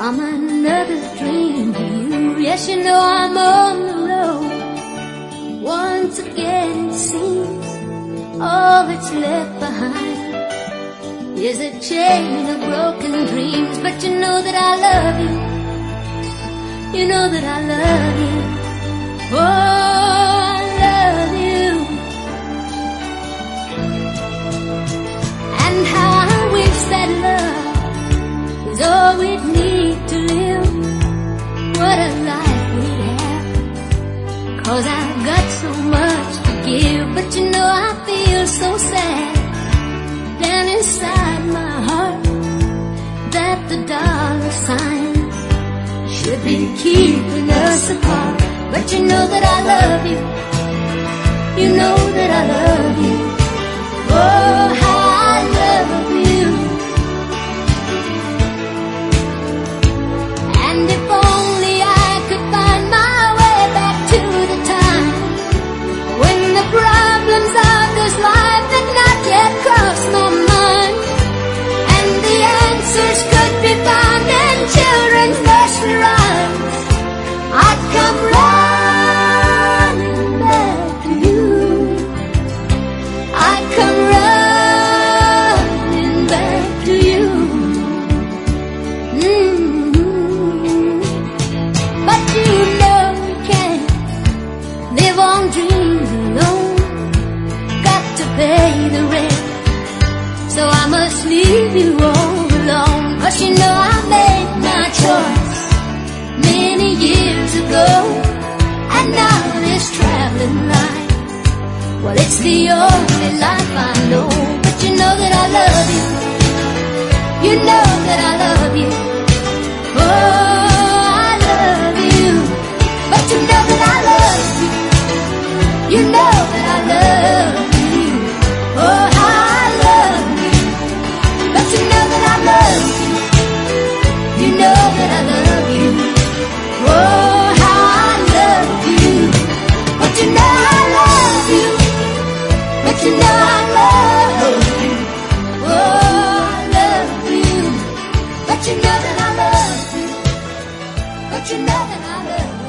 from another dream to you. Yes, you know I'm on the road. Once again it seems all that's left behind is a chain of broken dreams. But you know that I love you. You know that I love you. Oh, I love you. And how I wish that love was all we'd need to live. What a life we'd have, 'cause I've got so much to give. But you know I feel so sad down inside my heart that the dollar signs should be keeping us apart. But you know that I love you. You know that I love you. Oh, how I love you. And if only I could find my way back to the time when the problems of this life had not yet crossed my mind, and the answers could be found in children's nursery rhymes, I'd come running back to you. I'd come running back to you. But you know you can't live on dreams alone. Got to pay the rent, so I must leave you all alone. 'Cause you know I made my choice many years ago, and now this traveling life, well, it's the only life I know. But you know that I love you. You know that I love you. Oh, I love you. But you know that I love you. You know that I love you. Oh, how I love you. But you know that I love you. You know that I love you. Oh, how I love you. But you know I love you. But you know I love you. Oh, I love you. But you know that I love you. But you know that I love you.